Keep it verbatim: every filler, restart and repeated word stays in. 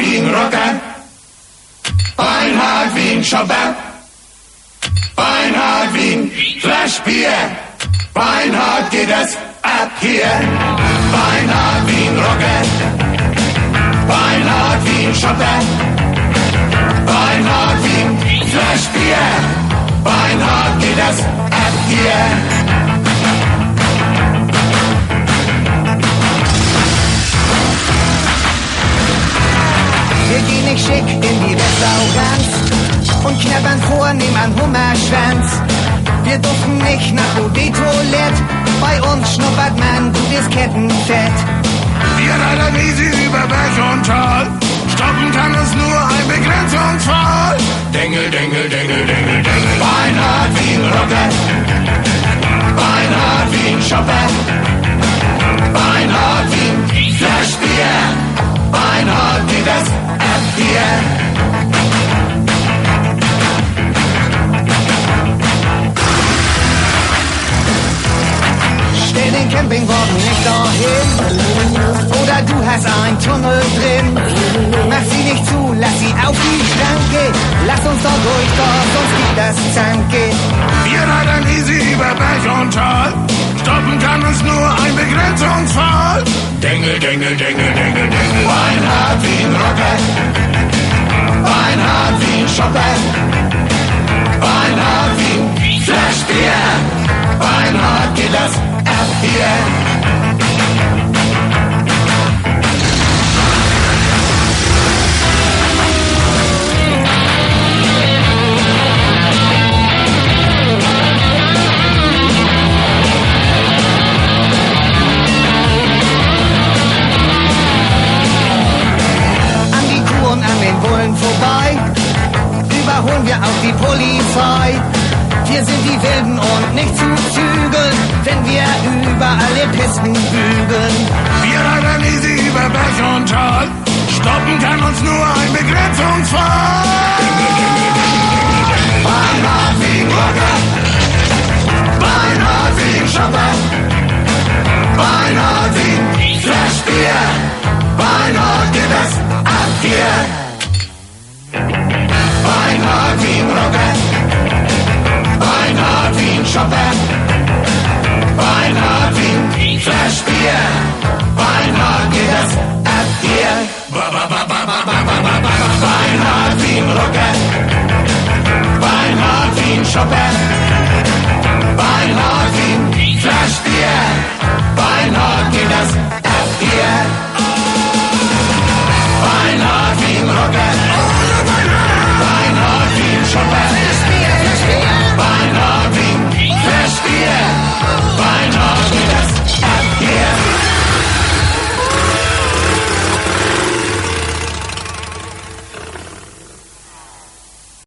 wie ein Rocker, beinhart wie ein Chopper, beinhart wie ein Flaschbier, beinhart geht es ab hier, beinhart wie ein Rocker, beinhart wie ein Chopper, beinhart wie ein Flaschbier, beinhart geht es ab hier. Wir gehen nicht schick in die Restaurants und knabbern vornehm an Hummerschwanz. Wir duften nicht nach Eau-de-Toilette, bei uns schnuppert man gutes Kettenfett. Wir reiten easy über Berg und Tal, stoppen kann es nur ein Begrenzungsfall. Dengel, Dengel, Dengel, Dengel, Dengel. Beinhart wie ein Rocker, beinhart wie ein Chopper, beinhart wie ein Flaschbier, beinhart wie das ab hier. Stell den Campingwagen nicht dahin, oder du hast einen Tunnel drin. Mach sie nicht zu, lass sie auf die Schranke, lass uns doch durch, doch sonst gibt das Zanke. Wir reiten easy über Berg und Tal, stoppen kann es nur ein Begrenzungsfall. Dengel, Dengel, Dengel, Dengel, Dengel. Beinhart wie ein Rocker, beinhart wie ein Chopper, beinhart wie ein Flaschbier, beinhart geht das ab hier. Vorbei, überholen wir auch die Polizei. Wir sind die Wilden und nicht zu zügeln, wenn wir über alle Pisten bügeln. Wir reiten easy über Berg und Tal, stoppen kann uns nur ein Begrenzungsfall. Beinhart wie ein Rocker, beinhart wie ein Chopper, beinhart wie ein Flaschbier, beinhart geht das ab hier. Beinhart wie ein Rocker, beinhart wie ein Chopper, beinhart wie ein Flaschbier, beinhart geht das ab hier. Beinhart wie ein Rocker, beinhart wie ein Chopper,